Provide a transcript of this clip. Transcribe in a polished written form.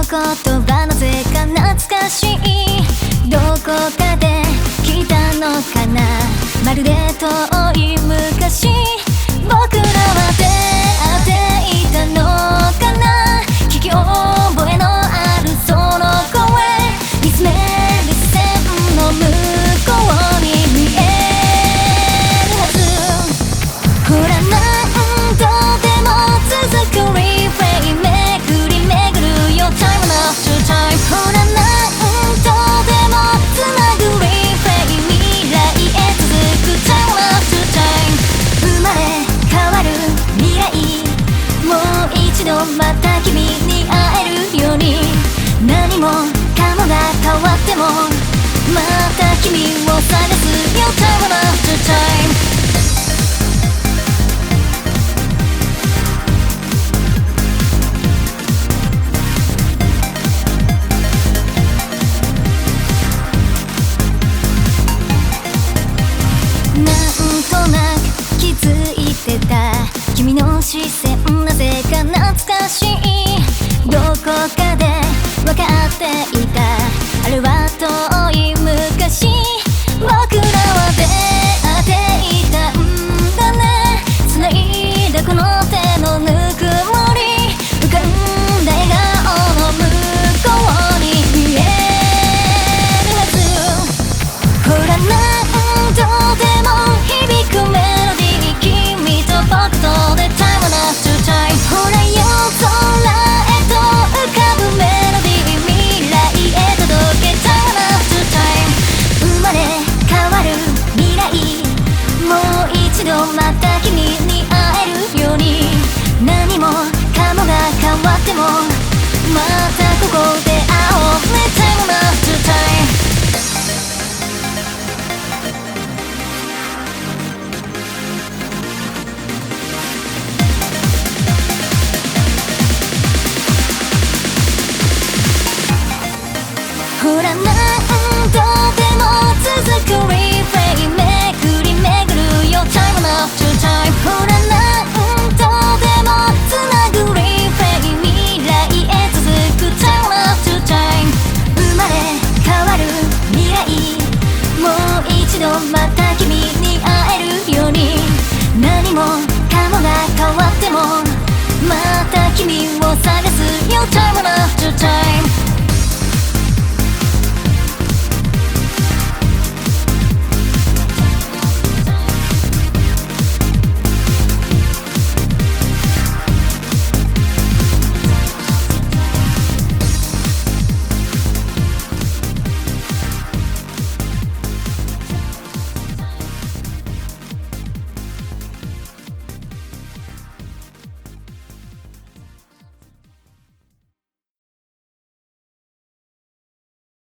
言葉なぜか懐かしい。どこかで聞いたのかな、まるで遠い昔。僕らは出会っていたのかな、聞き覚えのあるその声、見つめる視線の向こうに見えるはず。ほら何度でも続くリプレイ、巡り巡るよ Time after time。 ほら何度でもつなぐリプレイ、未来へ続く Time after time。 生まれ変わる未来、もう一度また君に会えるように。何もかもが変わってもまた君を探すよ Time after time。なんとなく気づいてた君の視線、なぜか懐かしい。どこかで分かっていた、あれは遠い昔。僕らは出会っていたんだね、繋いだこの手のぬくもり、浮かんだ笑顔の向こうに見えるはず。ほら何度でも響くメロディー、君と僕とで Time after time。 ほら夜空へと浮かぶメロディー、未来へ届け Time after time。 生まれ変わる未来、もう一度また君に会えるように。何もかもが変わってもまたここで会おうね Time after time。ほら何度でも続くリプレイ、巡り巡るよ Time after time。 ほら何度でもつなぐリプレイ、未来へ続く Time after time。 生まれ変わる未来、もう一度また君に会えるように。何もかもが変わってもまた君を探すよ Time after time。